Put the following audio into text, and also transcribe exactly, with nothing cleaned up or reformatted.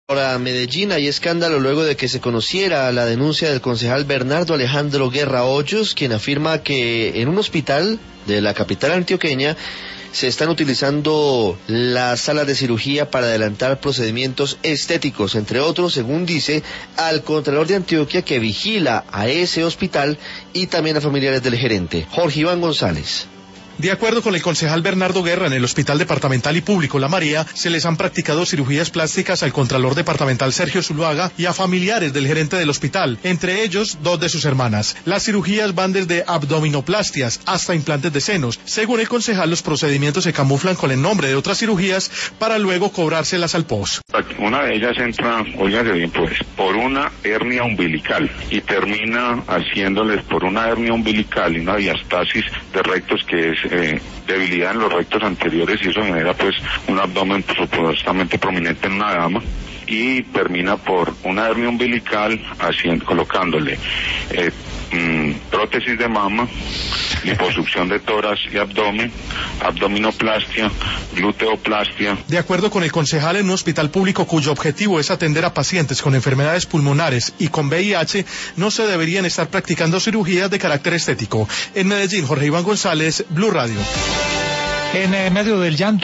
Ahora, Medellín, hay escándalo luego de que se conociera la denuncia del concejal Bernardo Alejandro Guerra Hoyos, quien afirma que en un hospital de la capital antioqueña se están utilizando las salas de cirugía para adelantar procedimientos estéticos, entre otros, según dice, al Contralor de Antioquia que vigila a ese hospital y también a familiares del gerente. Jorge Iván González. De acuerdo con el concejal Bernardo Guerra, en el Hospital Departamental y Público La María se les han practicado cirugías plásticas al Contralor Departamental Sergio Zuluaga y a familiares del gerente del hospital, entre ellos dos de sus hermanas. Las cirugías van desde abdominoplastias hasta implantes de senos. Según el concejal, los procedimientos se camuflan con el nombre de otras cirugías para luego cobrárselas al P O S. Una de ellas entra, oigan bien pues, por una hernia umbilical y termina haciéndoles por una hernia umbilical y una diastasis de rectos que es Eh, debilidad en los rectos anteriores, y eso genera pues un abdomen supuestamente prominente en una dama, y termina por una hernia umbilical haciendo, colocándole eh, mmm, prótesis de mama, liposucción de tórax y abdomen, abdominoplastia, gluteoplastia. De acuerdo con el concejal, en un hospital público cuyo objetivo es atender a pacientes con enfermedades pulmonares y con V I H, no se deberían estar practicando cirugías de carácter estético. En Medellín, Jorge Iván González, Blue Radio. En medio del llanto